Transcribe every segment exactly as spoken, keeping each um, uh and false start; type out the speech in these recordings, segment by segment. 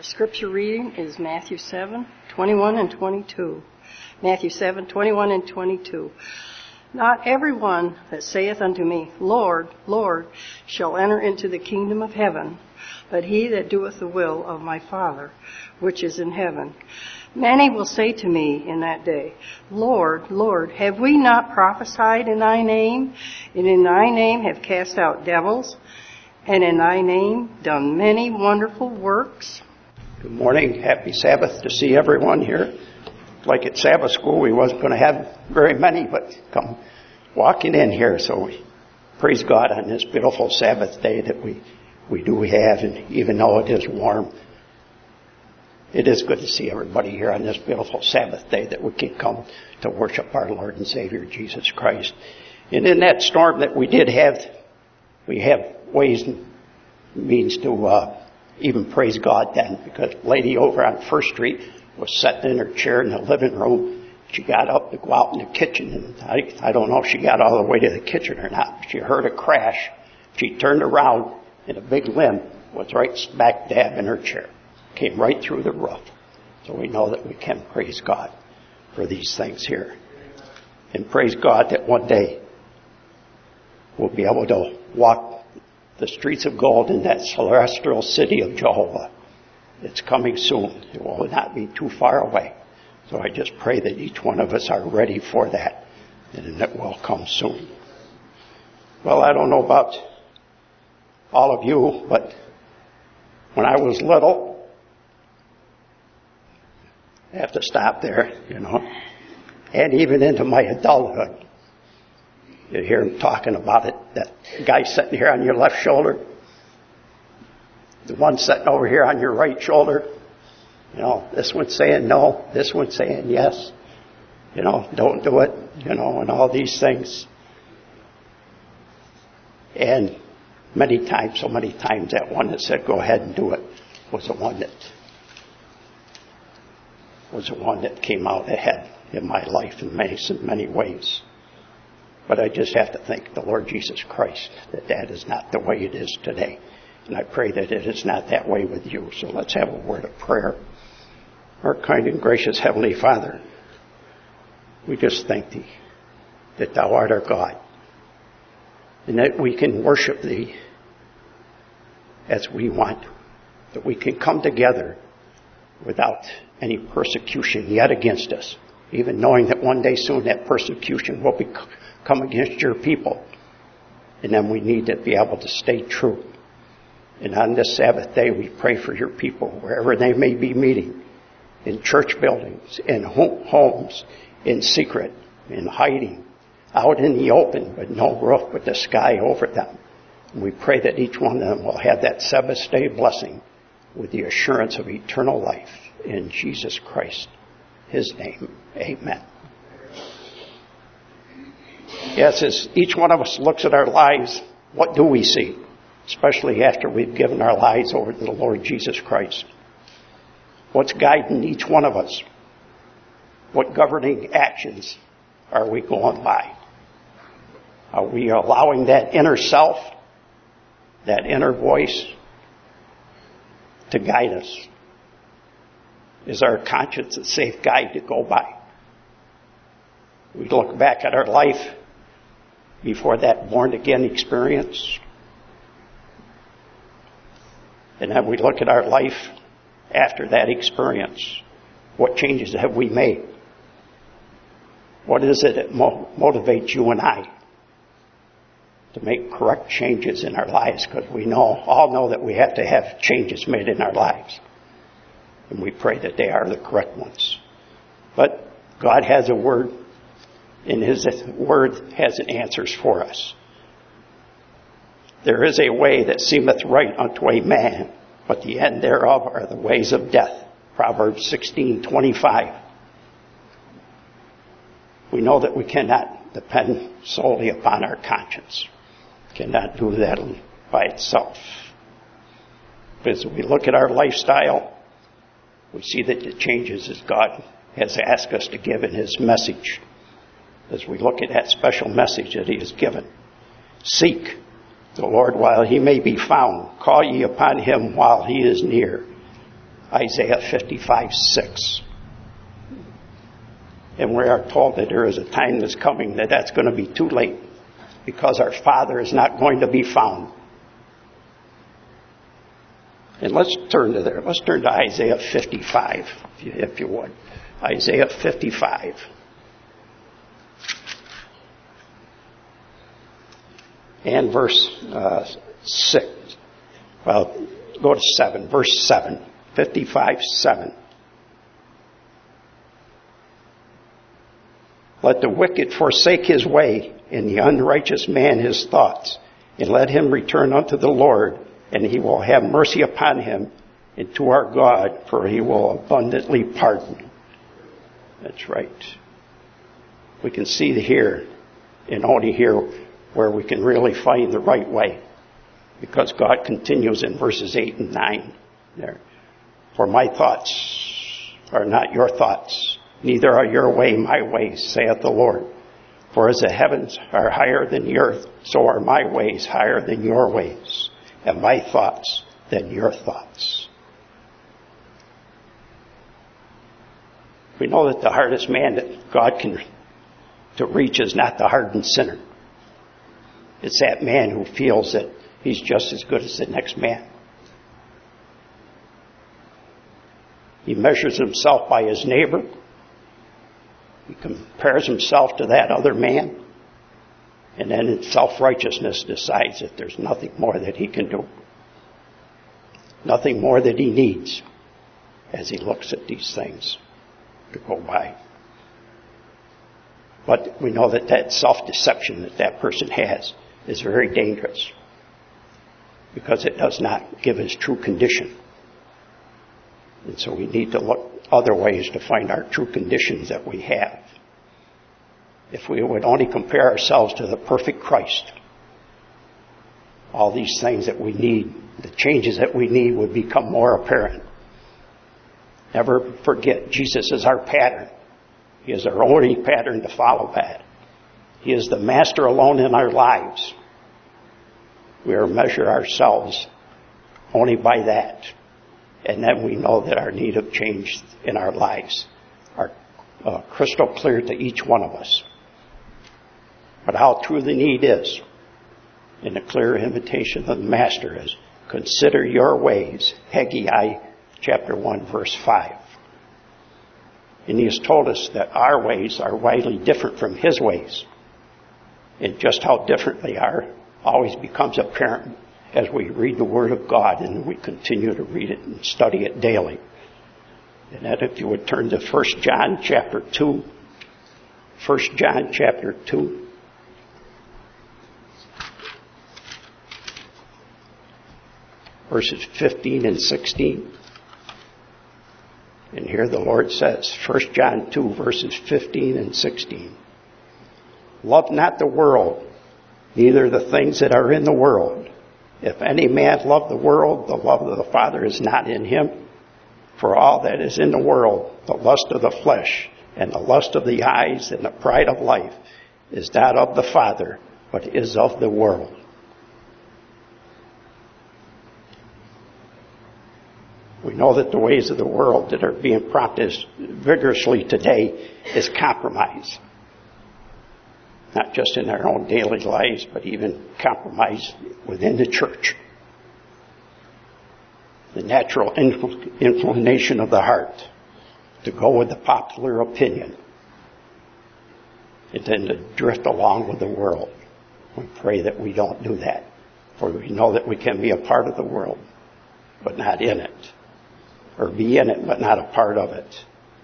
Scripture reading is Matthew seven, twenty-one and twenty-two. Matthew seven, twenty-one and twenty-two. Not everyone that saith unto me, Lord, Lord, shall enter into the kingdom of heaven, but he that doeth the will of my Father, which is in heaven. Many will say to me in that day, Lord, Lord, have we not prophesied in thy name, and in thy name have cast out devils, and in thy name done many wonderful works? Good morning. Happy Sabbath to see everyone here. Like at Sabbath school, we wasn't going to have very many, but come walking in here. So we praise God on this beautiful Sabbath day that we, we do have. And even though it is warm, it is good to see everybody here on this beautiful Sabbath day that we can come to worship our Lord and Savior, Jesus Christ. And in that storm that we did have, we have ways and means to uh, even praise God then, because a lady over on First Street was sitting in her chair in the living room. She got up to go out in the kitchen, and I, I don't know if she got all the way to the kitchen or not. She heard a crash. She turned around, and a big limb was right smack dab in her chair. Came right through the roof. So we know that we can praise God for these things here. And praise God that one day we'll be able to walk the streets of gold in that celestial city of Jehovah. It's coming soon. It will not be too far away. So I just pray that each one of us are ready for that, and it will come soon. Well, I don't know about all of you, but when I was little, I have to stop there, you know, and even into my adulthood, you hear him talking about it. That guy sitting here on your left shoulder, the one sitting over here on your right shoulder, you know, this one's saying no, this one's saying yes, you know, don't do it, you know, and all these things. And many times, so many times, that one that said go ahead and do it was the one that was the one that came out ahead in my life in many, in many ways. But I just have to thank the Lord Jesus Christ that that is not the way it is today. And I pray that it is not that way with you. So let's have a word of prayer. Our kind and gracious Heavenly Father, we just thank Thee that Thou art our God, and that we can worship Thee as we want, that we can come together without any persecution yet against us, even knowing that one day soon that persecution will be come against your people. And then we need to be able to stay true. And on this Sabbath day, we pray for your people, wherever they may be meeting, in church buildings, in homes, in secret, in hiding, out in the open, with no roof but the sky over them. And we pray that each one of them will have that Sabbath day blessing with the assurance of eternal life. In Jesus Christ, His name, amen. Yes, as each one of us looks at our lives, what do we see? Especially after we've given our lives over to the Lord Jesus Christ. What's guiding each one of us? What governing actions are we going by? Are we allowing that inner self, that inner voice, to guide us? Is our conscience a safe guide to go by? We look back at our life before that born-again experience, and then we look at our life after that experience. What changes have we made? What is it that mo- motivates you and I to make correct changes in our lives? Because we know, all know that we have to have changes made in our lives. And we pray that they are the correct ones. But God has a word, and His word has answers for us. There is a way that seemeth right unto a man, but the end thereof are the ways of death. Proverbs sixteen twenty-five. We know that we cannot depend solely upon our conscience. Cannot do that by itself. But as we look at our lifestyle, we see that it changes as God has asked us to give in His message. As we look at that special message that He has given. Seek the Lord while He may be found. Call ye upon Him while He is near. Isaiah fifty-five six. And we are told that there is a time that's coming that that's going to be too late because our Father is not going to be found. And let's turn to there. Let's turn to Isaiah fifty-five, if you, if you would. Isaiah fifty-five. And verse uh, six. Well, go to seven. Verse seven. fifty-five seven. Let the wicked forsake his way, and the unrighteous man his thoughts, and let him return unto the Lord, and he will have mercy upon him, and to our God, for he will abundantly pardon. That's right. We can see here, and only here, where we can really find the right way, because God continues in verses eight and nine there. For my thoughts are not your thoughts, neither are your way my ways, saith the Lord. For as the heavens are higher than the earth, so are my ways higher than your ways, and my thoughts than your thoughts. We know that the hardest man that God can to reach is not the hardened sinner. It's that man who feels that he's just as good as the next man. He measures himself by his neighbor. He compares himself to that other man. And then in self-righteousness decides that there's nothing more that he can do. Nothing more that he needs as he looks at these things to go by. But we know that that self-deception that that person has is very dangerous because it does not give his true condition. And so we need to look other ways to find our true conditions that we have. If we would only compare ourselves to the perfect Christ, all these things that we need, the changes that we need would become more apparent. Never forget, Jesus is our pattern. He is our only pattern to follow that. He is the master alone in our lives. We are measure ourselves only by that. And then we know that our need of change in our lives are uh, crystal clear to each one of us. But how true the need is, in a clear invitation of the Master, is consider your ways, Haggai chapter one, verse five. And he has told us that our ways are widely different from his ways. And just how different they are always becomes apparent as we read the Word of God and we continue to read it and study it daily. And that if you would turn to First John chapter two. First John chapter two. Verses fifteen and sixteen. And here the Lord says, First John two, verses fifteen and sixteen. Love not the world, neither the things that are in the world. If any man love the world, the love of the Father is not in him. For all that is in the world, the lust of the flesh, and the lust of the eyes, and the pride of life, is not of the Father, but is of the world. We know that the ways of the world that are being prompted vigorously today is compromise. Not just in our own daily lives, but even compromise within the church. The natural inclination of the heart to go with the popular opinion and then to drift along with the world. We pray that we don't do that, for we know that we can be a part of the world, but not in it. Or be in it, but not a part of it.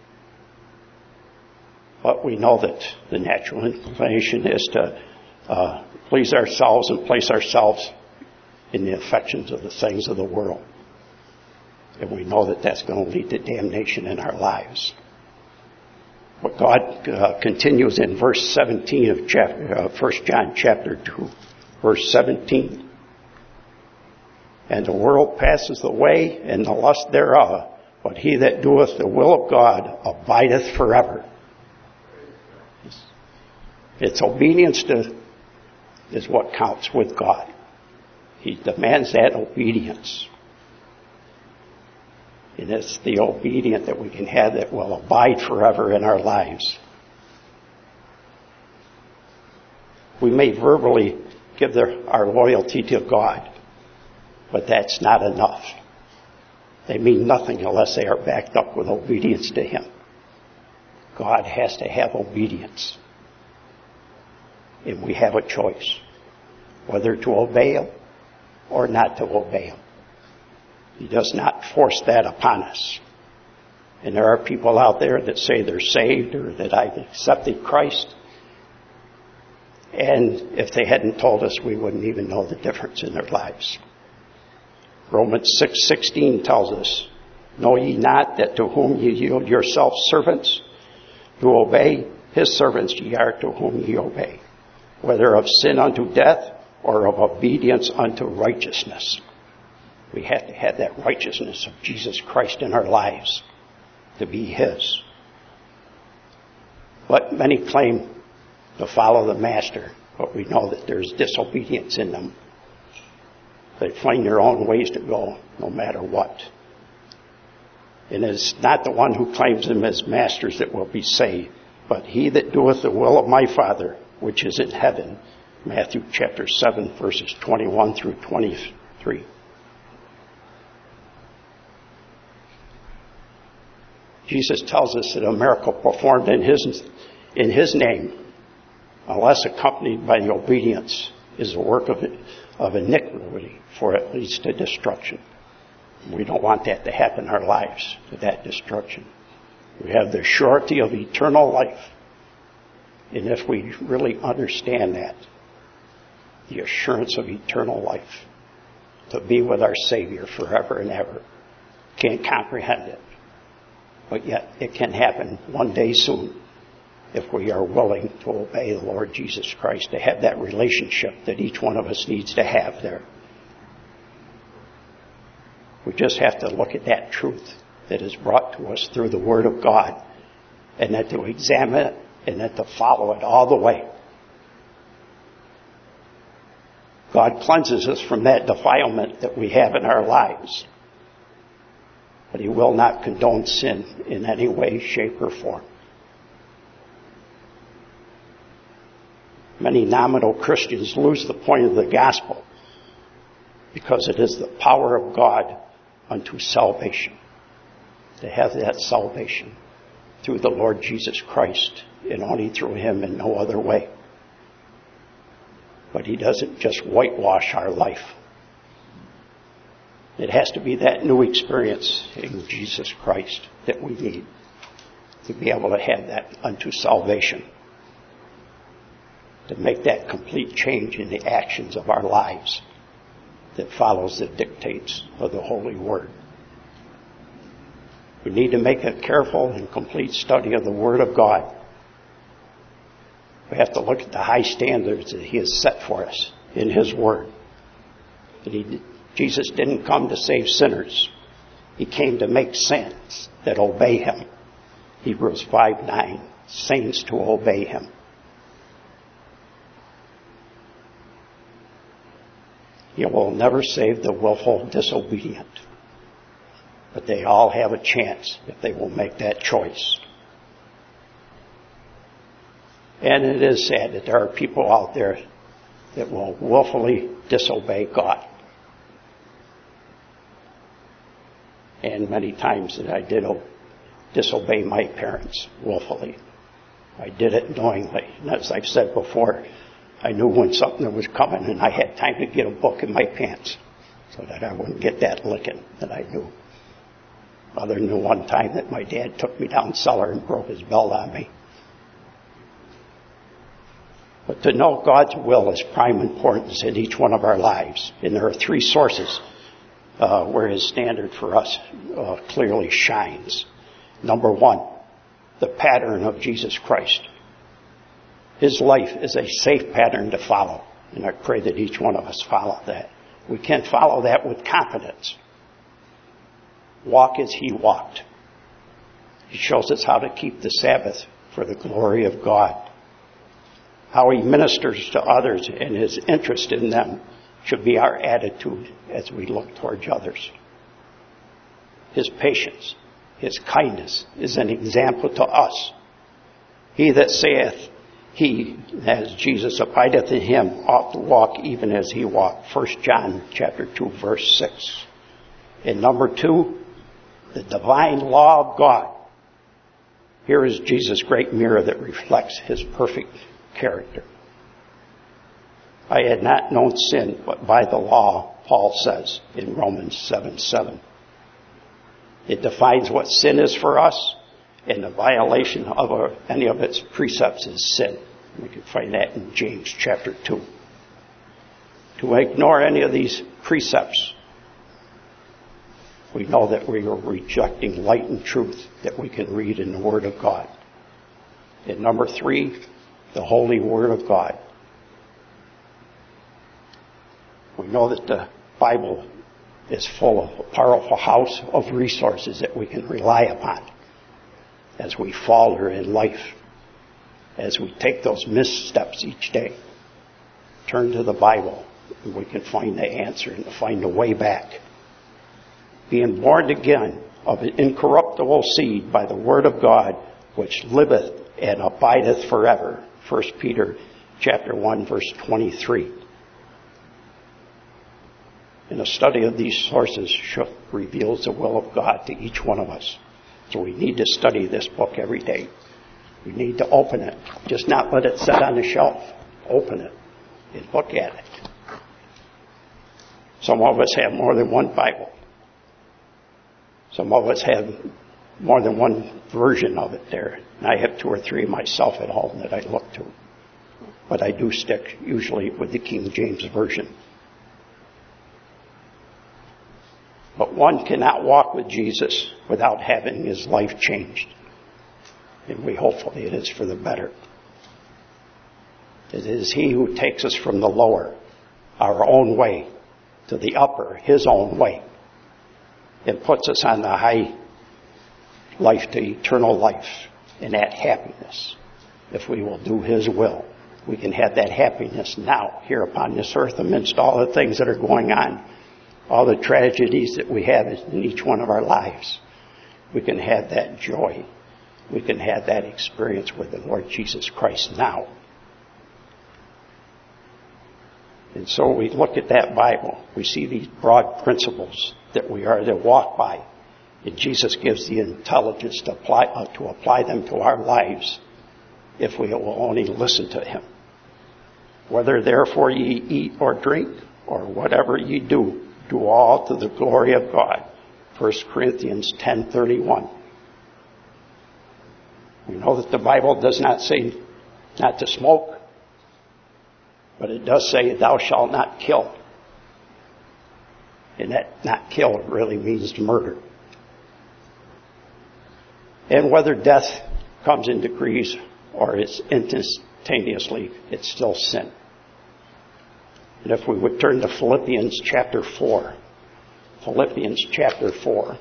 But we know that the natural inclination is to uh, please ourselves and place ourselves in the affections of the things of the world. And we know that that's going to lead to damnation in our lives. But God uh, continues in verse seventeen of chapter, uh, First John chapter two, verse seventeen. And the world passes away, and the lust thereof, but he that doeth the will of God abideth forever. It's obedience to is what counts with God. He demands that obedience. And it's the obedient that we can have that will abide forever in our lives. We may verbally give their, our loyalty to God, but that's not enough. They mean nothing unless they are backed up with obedience to Him. God has to have obedience. And we have a choice, whether to obey Him or not to obey Him. He does not force that upon us. And there are people out there that say they're saved or that I've accepted Christ. And if they hadn't told us, we wouldn't even know the difference in their lives. Romans six sixteen tells us, know ye not that to whom ye yield yourselves servants to obey, his servants ye are to whom ye obey, whether of sin unto death or of obedience unto righteousness. We have to have that righteousness of Jesus Christ in our lives to be His. But many claim to follow the Master, but we know that there's disobedience in them. They find their own ways to go, no matter what. And it's not the one who claims Him as masters that will be saved, but he that doeth the will of my Father, which is in heaven. Matthew chapter seven, verses twenty-one through twenty-three. Jesus tells us that a miracle performed in His, in His name, unless accompanied by the obedience, is a work of, of iniquity, for it leads to destruction. We don't want that to happen in our lives, to that destruction. We have the surety of eternal life. And if we really understand that, the assurance of eternal life, to be with our Savior forever and ever, can't comprehend it. But yet it can happen one day soon if we are willing to obey the Lord Jesus Christ, to have that relationship that each one of us needs to have there. We just have to look at that truth that is brought to us through the Word of God, and that to examine it and that to follow it all the way. God cleanses us from that defilement that we have in our lives. But He will not condone sin in any way, shape, or form. Many nominal Christians lose the point of the gospel because it is the power of God unto salvation. To have that salvation through the Lord Jesus Christ, and only through Him and no other way. But He doesn't just whitewash our life. It has to be that new experience in Jesus Christ that we need to be able to have that unto salvation, to make that complete change in the actions of our lives that follows the dictates of the Holy Word. We need to make a careful and complete study of the Word of God. We have to look at the high standards that He has set for us in His Word. That he, Jesus didn't come to save sinners. He came to make saints that obey Him. Hebrews five nine, saints to obey Him. He will never save the willful disobedient. But they all have a chance if they will make that choice. And it is sad that there are people out there that will willfully disobey God. And many times that I did disobey my parents willfully. I did it knowingly. And as I've said before, I knew when something was coming and I had time to get a book in my pants so that I wouldn't get that licking that I knew. Other than the one time that my dad took me down cellar and broke his belt on me. But to know God's will is prime importance in each one of our lives. And there are three sources uh, where His standard for us uh, clearly shines. Number one, the pattern of Jesus Christ. His life is a safe pattern to follow. And I pray that each one of us follow that. We can follow that with confidence. Walk as He walked. He shows us how to keep the Sabbath for the glory of God. How He ministers to others and His interest in them should be our attitude as we look towards others. his patience, his kindness is an example to us. He that saith he, as Jesus abideth in him, ought to walk even as he walked. First John chapter two, verse six. And number two, the divine law of God. Here is Jesus' great mirror that reflects his perfect character. I had not known sin but by the law, Paul says in Romans seven seven. It defines what sin is for us, and the violation of our, any of its precepts is sin. We can find that in James chapter two. To ignore any of these precepts, we know that we are rejecting light and truth that we can read in the Word of God. And number three, the Holy Word of God. We know that the Bible is full of a powerful house of resources that we can rely upon as we falter in life, as we take those missteps each day. Turn to the Bible and we can find the answer and find the way back. Being born again of an incorruptible seed by the Word of God, which liveth and abideth forever. First Peter chapter one, verse twenty-three. And a study of these sources reveals the will of God to each one of us. So we need to study this book every day. We need to open it. Just not let it sit on the shelf. Open it and look at it. Some of us have more than one Bible. Some of us have more than one version of it there. And I have two or three myself at home that I look to. But I do stick usually with the King James Version. But one cannot walk with Jesus without having his life changed. And we hopefully it is for the better. It is he who takes us from the lower, our own way, to the upper, his own way, and puts us on the high life to eternal life and that happiness. If we will do his will, we can have that happiness now here upon this earth amidst all the things that are going on, all the tragedies that we have in each one of our lives. We can have that joy. We can have that experience with the Lord Jesus Christ now. And so we look at that Bible. We see these broad principles that we are to walk by. And Jesus gives the intelligence to apply, uh, to apply them to our lives if we will only listen to him. Whether therefore ye eat or drink or whatever ye do, do all to the glory of God. First Corinthians ten thirty-one. We know that the Bible does not say not to smoke, but it does say thou shalt not kill. And that not kill really means to murder. And whether death comes in degrees or it's instantaneously, it's still sin. And if we would turn to Philippians chapter four. Philippians chapter four.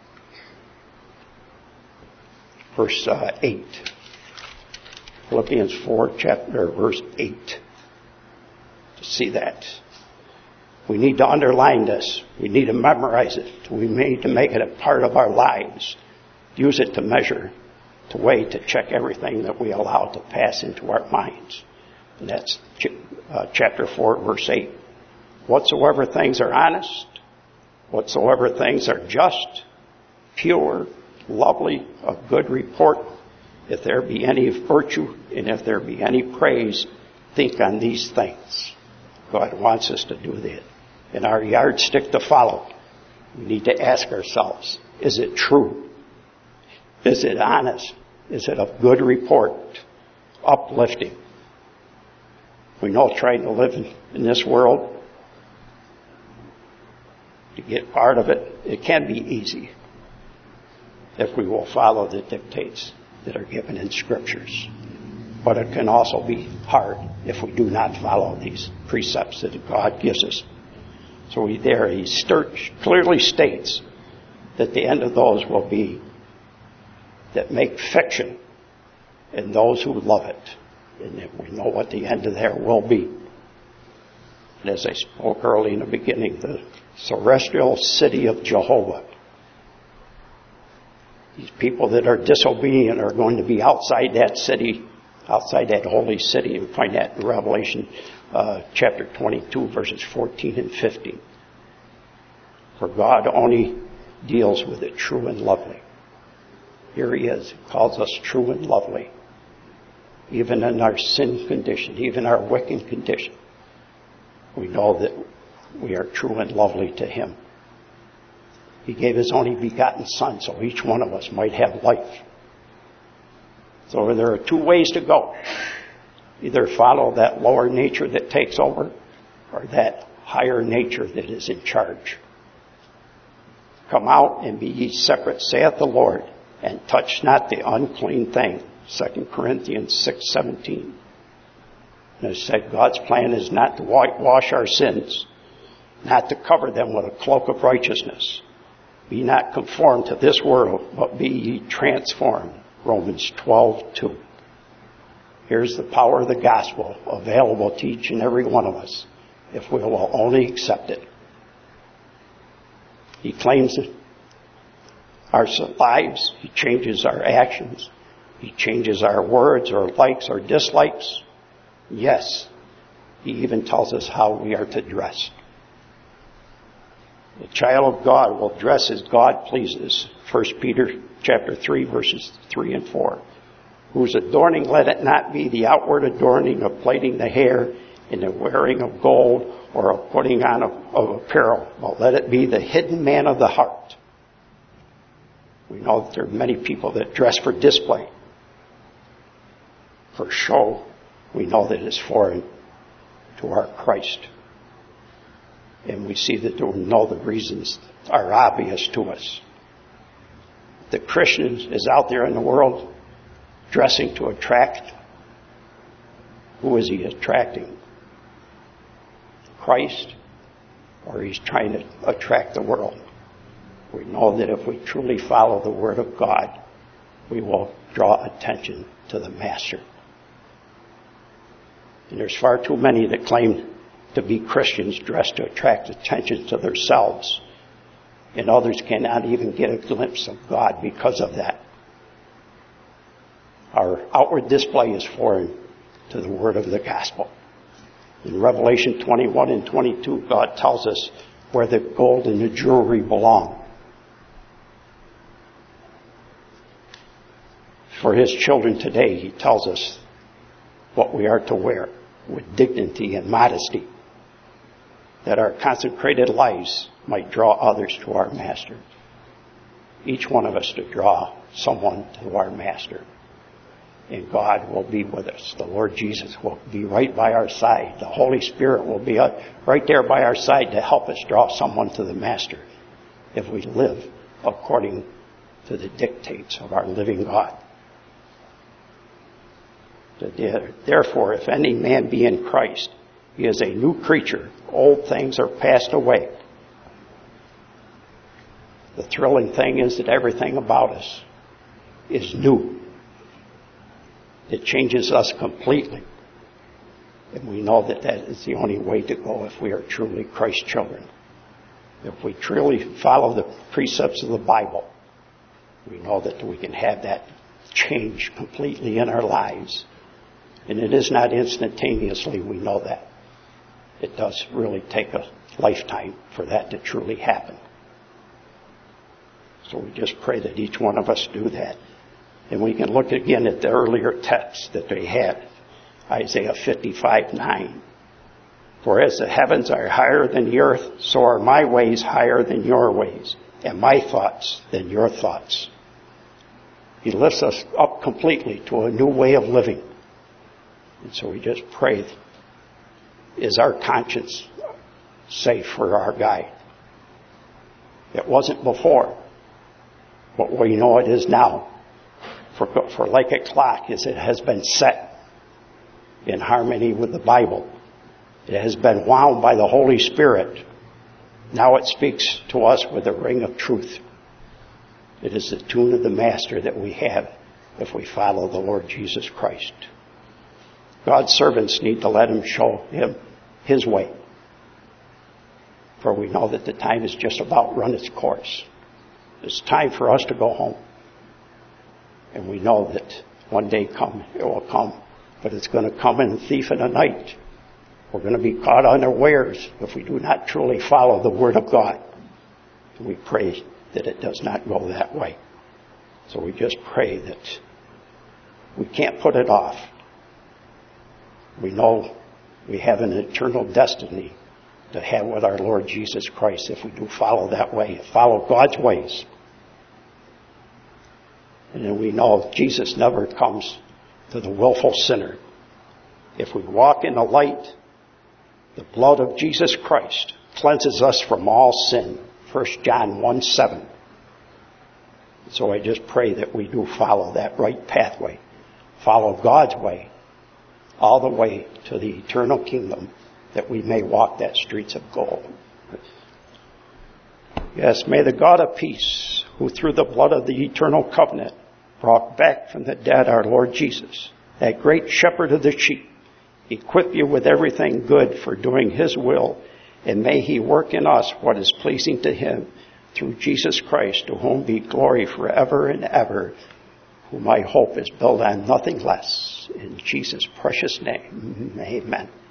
Verse uh, eight. Philippians four, chapter, verse eight. To see that. We need to underline this. We need to memorize it. We need to make it a part of our lives. Use it to measure, to weigh, to check everything that we allow to pass into our minds. And that's uh, chapter four, verse eight. Whatsoever things are honest, whatsoever things are just, pure, lovely, of good report, if there be any virtue and if there be any praise, think on these things. God wants us to do that. And our yardstick to follow. We need to ask ourselves, is it true? Is it honest? Is it of good report? Uplifting? We know trying to live in, in this world, to get part of it, it can be easy if we will follow the dictates that are given in Scriptures. But it can also be hard if we do not follow these precepts that God gives us. So he, there he stir, clearly states that the end of those will be that make fiction and those who love it. And that we know what the end of there will be. And as I spoke early in the beginning, the celestial city of Jehovah These people that are disobedient are going to be outside that city, outside that holy city. And we find that in Revelation uh, chapter twenty-two, verses fourteen and fifteen. For God only deals with the true and lovely. Here he is. He calls us true and lovely. Even in our sin condition, even our wicked condition, we know that we are true and lovely to him. He gave his only begotten Son so each one of us might have life. So there are two ways to go. Either follow that lower nature that takes over, or that higher nature that is in charge. Come out and be ye separate, saith the Lord, and touch not the unclean thing. Second Corinthians six seventeen. And it said God's plan is not to whitewash our sins, not to cover them with a cloak of righteousness. Be not conformed to this world, but be ye transformed. Romans twelve two. Here's the power of the gospel available to each and every one of us if we will only accept it. He claims our lives. He changes our actions. He changes our words, our likes, or dislikes. Yes, he even tells us how we are to dress. The child of God will dress as God pleases. First Peter chapter three, verses three and four. Whose adorning let it not be the outward adorning of plaiting the hair and the wearing of gold or of putting on of, of apparel, but let it be the hidden man of the heart. We know that there are many people that dress for display, for show. We know that it's foreign to our Christ. And we see that we know the reasons are obvious to us. The Christian is out there in the world dressing to attract. Who is he attracting? Christ, or he's trying to attract the world? We know that if we truly follow the Word of God, we will draw attention to the Master. And there's far too many that claim to be Christians dressed to attract attention to themselves. And others cannot even get a glimpse of God because of that. Our outward display is foreign to the word of the gospel. In Revelation twenty-one and twenty-two, God tells us where the gold and the jewelry belong. For his children today, he tells us what we are to wear with dignity and modesty, that our consecrated lives might draw others to our Master. Each one of us to draw someone to our Master. And God will be with us. The Lord Jesus will be right by our side. The Holy Spirit will be right there by our side to help us draw someone to the Master if we live according to the dictates of our living God. Therefore, if any man be in Christ, he is a new creature. Old things are passed away. The thrilling thing is that everything about us is new. It changes us completely. And we know that that is the only way to go if we are truly Christ's children. If we truly follow the precepts of the Bible, we know that we can have that change completely in our lives. And it is not instantaneously, we know that. It does really take a lifetime for that to truly happen. So we just pray that each one of us do that. And we can look again at the earlier text that they had. Isaiah fifty-five nine. For as the heavens are higher than the earth, so are my ways higher than your ways, and my thoughts than your thoughts. He lifts us up completely to a new way of living. And so we just pray, is our conscience safe for our guide? It wasn't before, but we know it is now. For, for like a clock, as it has been set in harmony with the Bible, it has been wound by the Holy Spirit. Now it speaks to us with a ring of truth. It is the tune of the Master that we have if we follow the Lord Jesus Christ. God's servants need to let him show him his way. For we know that the time is just about run its course. It's time for us to go home. And we know that one day come, it will come. But it's going to come in a thief in the night. We're going to be caught unawares if we do not truly follow the Word of God. And we pray that it does not go that way. So we just pray that we can't put it off. We know we have an eternal destiny to have with our Lord Jesus Christ if we do follow that way, follow God's ways. And then we know Jesus never comes to the willful sinner. If we walk in the light, the blood of Jesus Christ cleanses us from all sin. First John one seven. So I just pray that we do follow that right pathway. Follow God's way all the way to the eternal kingdom, that we may walk that streets of gold. Yes, may the God of peace, who through the blood of the eternal covenant brought back from the dead our Lord Jesus, that great shepherd of the sheep, equip you with everything good for doing His will, and may He work in us what is pleasing to Him through Jesus Christ, to whom be glory forever and ever, whom my hope is built on nothing less. In Jesus' precious name, amen.